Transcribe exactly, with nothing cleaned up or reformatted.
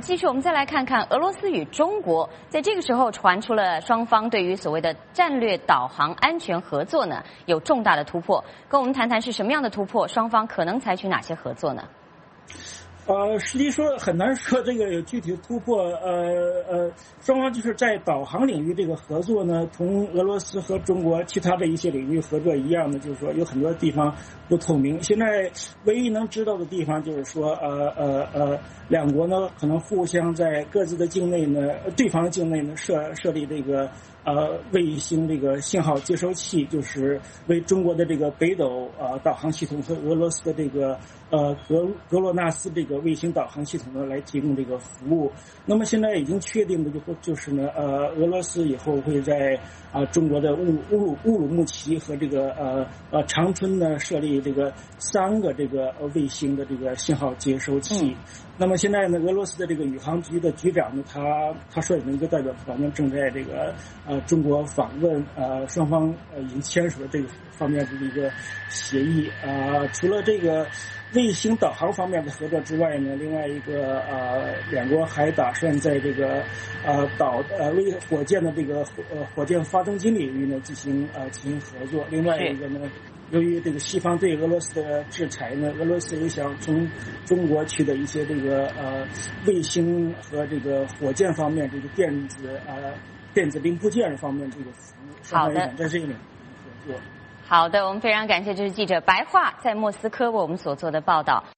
继续我们再来看看俄罗斯与中国，在这个时候传出了双方对于所谓的战略导航安全合作呢有重大的突破。跟我们谈谈是什么样的突破，双方可能采取哪些合作呢？ 呃，实际说很难说这个有具体的突破。呃呃，双方就是在导航领域这个合作呢，同俄罗斯和中国其他的一些领域合作一样的，就是说有很多地方不透明。现在唯一能知道的地方就是说，呃呃呃，两国呢可能互相在各自的境内呢，对方的境内呢设设立这个呃卫星这个信号接收器，就是为中国的这个北斗呃导航系统和俄罗斯的这个呃格格洛纳斯这个卫星导航系统呢来提供这个服务。那么现在已经确定的就就是呢，呃，俄罗斯以后会在啊、呃、中国的乌乌鲁乌鲁木齐和这个呃呃长春呢设立这个三个这个卫星的这个信号接收器。嗯、那么现在呢，俄罗斯的这个宇航局的局长呢，他他率领一个代表团呢，正在这个呃中国访问，呃，双方呃已经签署了这个方面的一个协议啊、呃。除了这个卫星导航方面的合作之外呢，另外一个呃，两国还打算在这个呃导呃为火箭的这个呃火箭发动机领域呢进行呃进行合作。另外一个呢，由于这个西方对俄罗斯的制裁呢，俄罗斯也想从中国取得一些这个呃卫星和这个火箭方面这个电子呃电子零部件方面这个服务。 好的， 在这个领域合作。 好的，我们非常感谢，这是记者白桦在莫斯科为我们所做的报道。